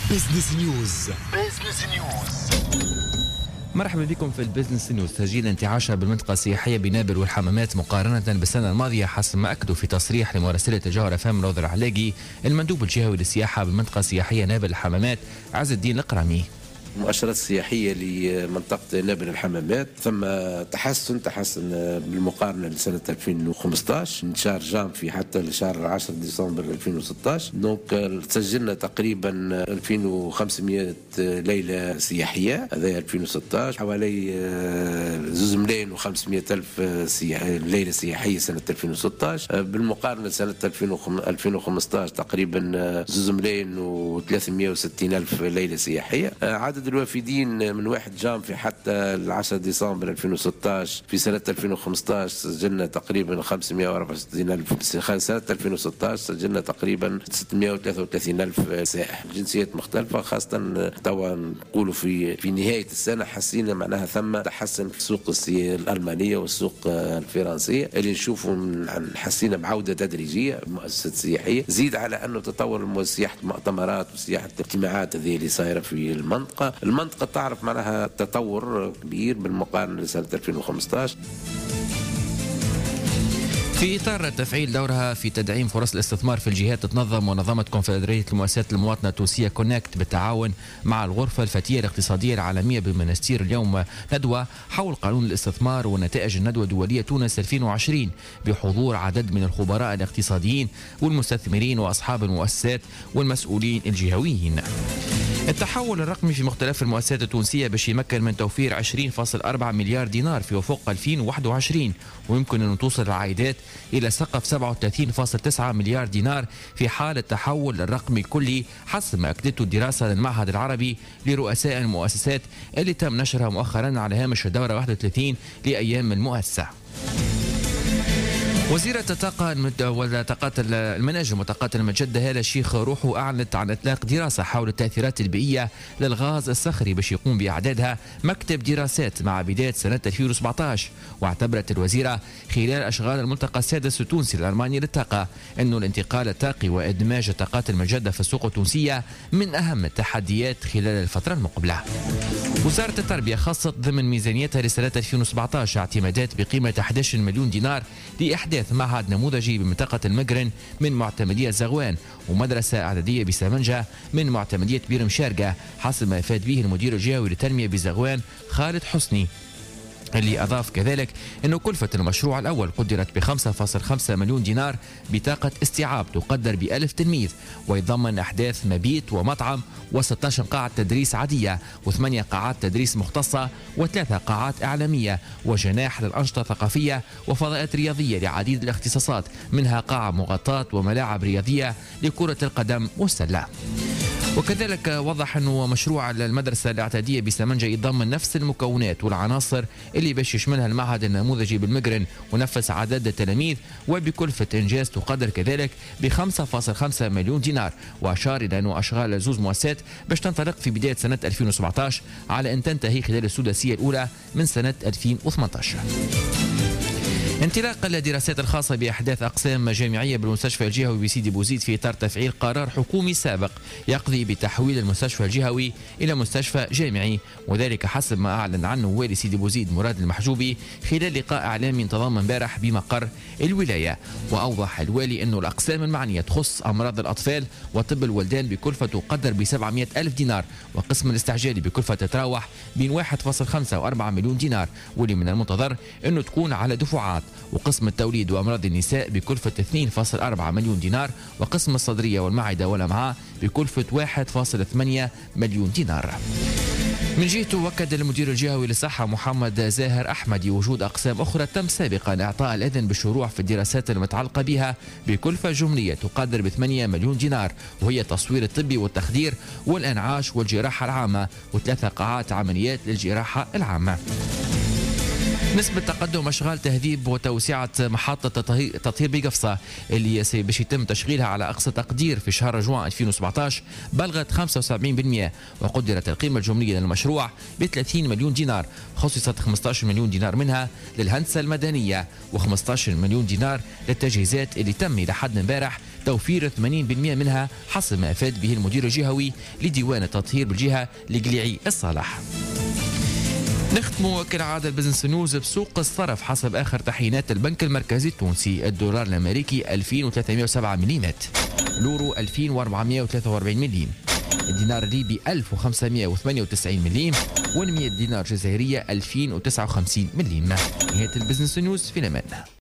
بزنس نيوز. مرحبا بكم في البزنس نيوز. تسجيل انتعاشها بالمنطقة السياحية بنابل والحمامات مقارنة بالسنة الماضية حسب ما أكدوا في تصريح لمراسلة الجوهرة FM روض العلاقي المندوب الجهوي للسياحة بالمنطقة السياحية نابل الحمامات عز الدين القرامي. المؤشرات السياحية لمنطقة نابل الحمامات ثم تحسن بالمقارنة لسنة 2015 من شهر جانفي حتى لشهر 10 ديسمبر 2016. دونك سجلنا تقريبا 2500 ليلة سياحية، هذا 2016 حوالي 2,500,000 ليلة سياحية سنة 2016. بالمقارنة سنة 2015 تقريبا 2,360,000 ليلة سياحية. عدد الوافدين من 1 جانفي حتى 10 ديسمبر 2016 في سنة 2015 سجلنا تقريبا 564,000. سنة 2016 سجلنا تقريبا 633,000 سائح جنسيات مختلفة، خاصة توا نقولوا في نهاية السنة حسينا معناها ثم تحسن في السوق الألمانية والسوق الفرنسية اللي نشوفوا حسينا بعودة تدريجية المؤسسات السياحية. زيد على أنه تطور سياحة المؤتمرات وسياحة الاجتماعات هذه اللي صايرة في المنطقة تعرف معناها تطور كبير بالمقارنة لسنة 2015. في إطار تفعيل دورها في تدعيم فرص الاستثمار في الجهات، تنظم منظمة كونفدرالية المؤسسات المواطنة التونسية كونكت بالتعاون مع الغرفة الفتية الاقتصادية العالمية بمنستير اليوم ندوة حول قانون الاستثمار ونتائج الندوة الدولية تونس 2020 بحضور عدد من الخبراء الاقتصاديين والمستثمرين وأصحاب المؤسسات والمسؤولين الجهويين. التحول الرقمي في مختلف المؤسسات التونسية باش يمكن من توفير 20.4 مليار دينار في وفق 2021، ويمكن أن توصل العائدات إلى سقف 37.9 مليار دينار في حال التحول الرقمي الكلي حسب ما أكدته الدراسة للمعهد العربي لرؤساء المؤسسات اللي تم نشرها مؤخرا على هامش الدورة 31 لأيام المؤسسة. وزيرة طاقات المناجم وطاقات المجدة هالة الشيخ روحو أعلنت عن إطلاق دراسة حول التأثيرات البيئية للغاز الصخري باش يقوم بإعدادها مكتب دراسات مع بداية سنة 2017. واعتبرت الوزيرة خلال أشغال الملتقى السادس التونسي الألماني للطاقة أنه الانتقال الطاقي وإدماج الطاقات المجدة في السوق التونسية من أهم التحديات خلال الفترة المقبلة. وزارة التربية خصت ضمن ميزانيتها لسنة 2017 اعتمادات بقيمة 11 مليون دينار لإحداث معهد نموذجي بمنطقة المقرن من معتمدية زغوان ومدرسة إعدادية بسامنجة من معتمدية بير مشارقة حسب ما أفاد به المدير الجهوي للتنمية بزغوان خالد حسني، اللي أضاف كذلك أنه كلفة المشروع الأول قدرت ب 5.5 مليون دينار بطاقة استيعاب تقدر ب1000 تلميذ، ويتضمن أحداث مبيت ومطعم و16 قاعة تدريس عادية و8 قاعات تدريس مختصة و3 قاعات إعلامية وجناح للأنشطة الثقافية وفضاءات رياضية لعديد الاختصاصات منها قاعة مغطاة وملاعب رياضية لكرة القدم والسلة. وكذلك وضح أنه مشروع المدرسة الاعتادية بسامنجة يتضمن نفس المكونات والعناصر اللي باش يشملها المعهد النموذجي بالمقرن ونفس عدد التلاميذ وبكلفة إنجاز تقدر كذلك ب 5.5 مليون دينار. وأشار إلى أنه أشغال زوز مؤسسات باش تنطلق في بداية سنة 2017 على أن تنتهي خلال السداسية الأولى من سنة 2018. انطلاق الدراسات الخاصة بأحداث أقسام جامعية بالمستشفى الجهوي بسيدي بوزيد في إطار تفعيل قرار حكومي سابق يقضي بتحويل المستشفى الجهوي إلى مستشفى جامعي، وذلك حسب ما أعلن عنه والي سيدي بوزيد مراد المحجوبي خلال لقاء إعلامي انتظم امبارح بمقر الولاية. وأوضح الوالي أنه الأقسام المعنية تخص أمراض الأطفال وطب الولدان بكلفة تقدر ب 700,000 دينار، وقسم الاستعجالي بكلفة تتراوح بين 1.5 و4 مليون دينار، واللي من المنتظر أنه تكون على دفعات، وقسم التوليد وأمراض النساء بكلفة 2.4 مليون دينار، وقسم الصدرية والمعدة والأمعاء بكلفة 1.8 مليون دينار. من جهته وكد المدير الجهوي للصحة محمد زاهر أحمدي وجود أقسام أخرى تم سابقا إعطاء الإذن بالشروع في الدراسات المتعلقة بها بكلفة جملية تقدر ب 8 مليون دينار، وهي التصوير الطبي والتخدير والإنعاش والجراحة العامة و3 قاعات عمليات للجراحة العامة. نسبة تقدم أشغال تهذيب وتوسعة محطة تطهير بقفصة اللي باش يتم تشغيلها على أقصى تقدير في شهر جوان 2017 بلغت 75%، وقدرت القيمة الجملية للمشروع ب 30 مليون دينار، خصصت 15 مليون دينار منها للهندسة المدنية و15 مليون دينار للتجهيزات اللي تم إلى حد امبارح توفير 80% منها حسب ما أفاد به المدير الجهوي لديوان التطهير بالجهة لقليعي الصالح. نختم كالعادة البزنس نيوز بسوق الصرف. حسب آخر تحيينات البنك المركزي التونسي، الدولار الأمريكي 2307 مليم، اليورو 2443 مليم، الدينار الليبي 1598 مليم، وال100 دينار جزائرية 2059 مليم. نهاية البزنس نيوز، في الأمان.